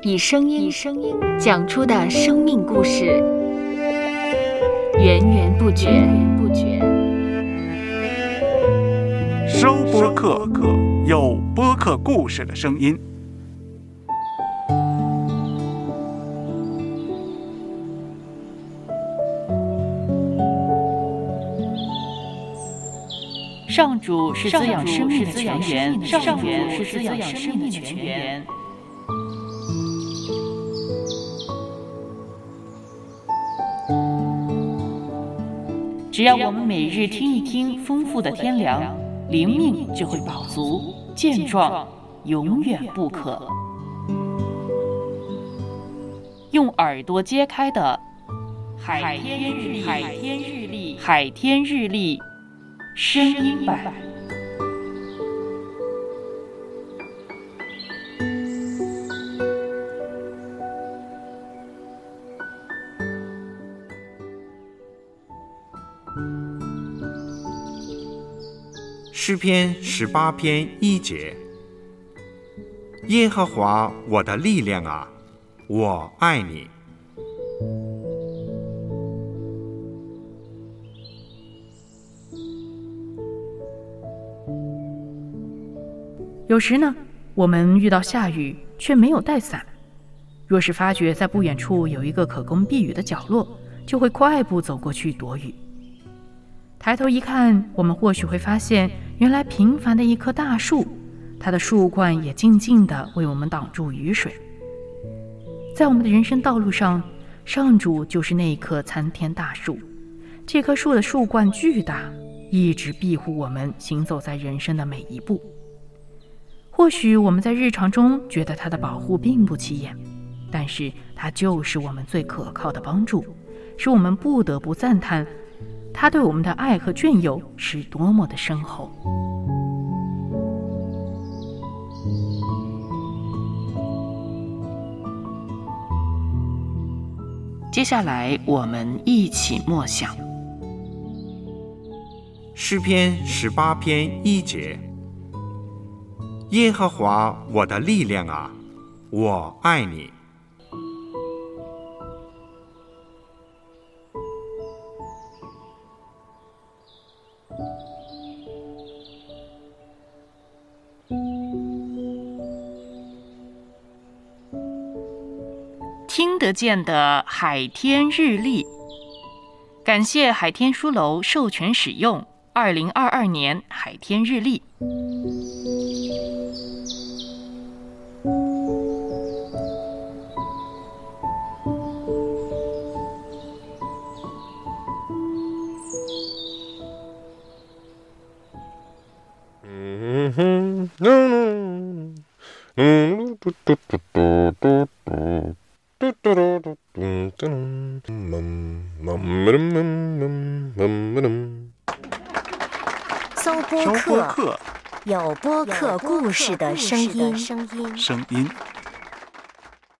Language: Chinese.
以声音讲出的生命故事，源源不绝。 收播客，有播客故事的声音。 上主是滋养生命的泉源，上主是滋养生命的泉源。只要我们每日听一听丰富的天粮，灵命就会饱足健壮，永远不渴。用耳朵揭开的海天日历声音版。 诗篇18篇1节：耶和华我的力量啊，我爱你。 有时呢，我们遇到下雨却没有带伞，若是发觉在不远处有一个可供避雨的角落，就会快步走过去躲雨。抬头一看，我们或许会发现，原来平凡的一棵大树，它的树冠也静静地为我们挡住雨水。在我们的人生道路上，上主就是那一棵参天大树，这棵树的树冠巨大，一直庇护我们行走在人生的每一步。或许我们在日常中觉得它的保护并不起眼，但是它就是我们最可靠的帮助，使我们不得不赞叹他对我们的爱和眷佑是多么的深厚。接下来我们一起默想诗篇18篇1节：耶和华我的力量啊，我爱你。 听得见的海天日历，感谢海天书楼授权使用2022年海天日历。 搜播客，有播客故事的声音。